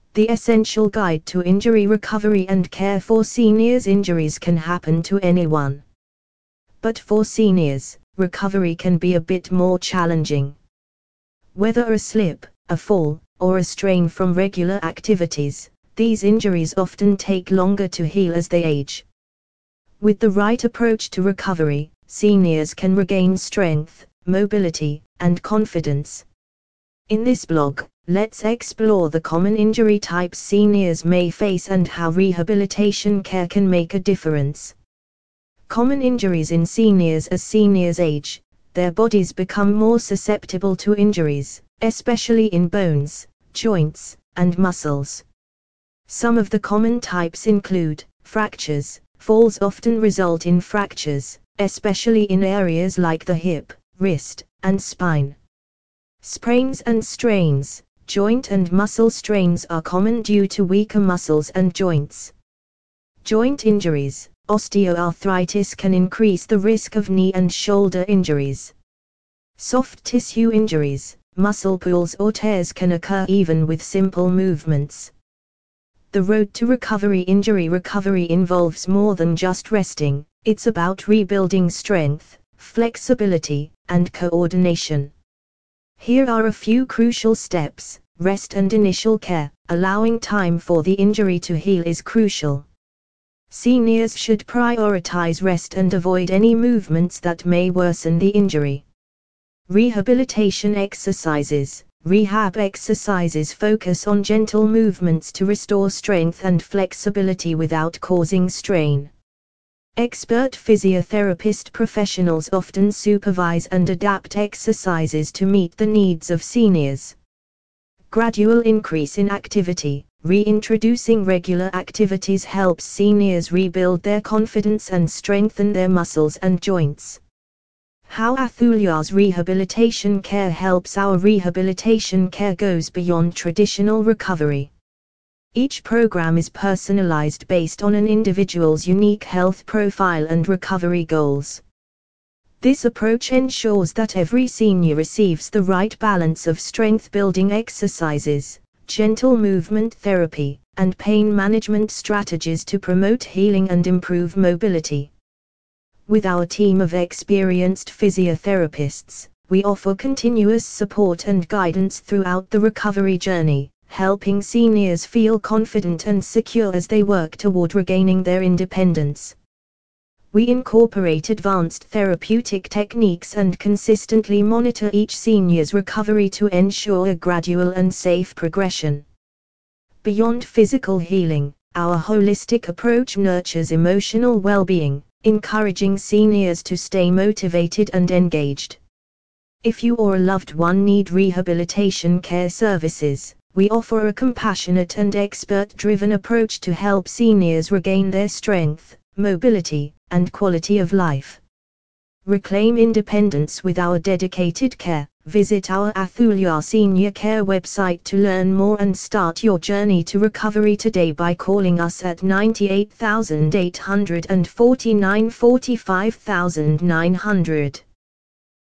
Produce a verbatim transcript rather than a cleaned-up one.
the essential guide to injury recovery and care for seniors. Injuries can happen to anyone. But for seniors, recovery can be a bit more challenging. Whether a slip, a fall, or a strain from regular activities, these injuries often take longer to heal as they age. With the right approach to recovery, seniors can regain strength, mobility, and confidence. In this blog, let's explore the common injury types seniors may face and how rehabilitation care can make a difference. Common injuries in seniors. As seniors age, their bodies become more susceptible to injuries, especially in bones, joints, and muscles. Some of the common types include fractures. Falls often result in fractures, especially in areas like the hip, wrist, and spine. Sprains and strains. Joint and muscle strains are common due to weaker muscles and joints. Joint injuries. Osteoarthritis can increase the risk of knee and shoulder injuries. Soft tissue injuries. Muscle pulls or tears can occur even with simple movements. The road to recovery. Injury recovery involves more than just resting, it's about rebuilding strength, flexibility, and coordination. Here are a few crucial steps. Rest and initial care. Allowing time for the injury to heal is crucial. Seniors should prioritize rest and avoid any movements that may worsen the injury. Rehabilitation exercises. Rehab exercises focus on gentle movements to restore strength and flexibility without causing strain. Expert physiotherapist professionals often supervise and adapt exercises to meet the needs of seniors. Gradual increase in activity. Reintroducing regular activities helps seniors rebuild their confidence and strengthen their muscles and joints. How Athulya's rehabilitation care helps. Our rehabilitation care goes beyond traditional recovery. Each program is personalized based on an individual's unique health profile and recovery goals. This approach ensures that every senior receives the right balance of strength-building exercises, gentle movement therapy, and pain management strategies to promote healing and improve mobility. With our team of experienced physiotherapists, we offer continuous support and guidance throughout the recovery journey, helping seniors feel confident and secure as they work toward regaining their independence. We incorporate advanced therapeutic techniques and consistently monitor each senior's recovery to ensure a gradual and safe progression. Beyond physical healing, our holistic approach nurtures emotional well-being, encouraging seniors to stay motivated and engaged. If you or a loved one need rehabilitation care services, we offer a compassionate and expert-driven approach to help seniors regain their strength, mobility, and quality of life. Reclaim independence with our dedicated care. Visit our Athulya Senior Care website to learn more and start your journey to recovery today by calling us at ninety-eight thousand eight hundred forty-nine forty-five thousand nine hundred.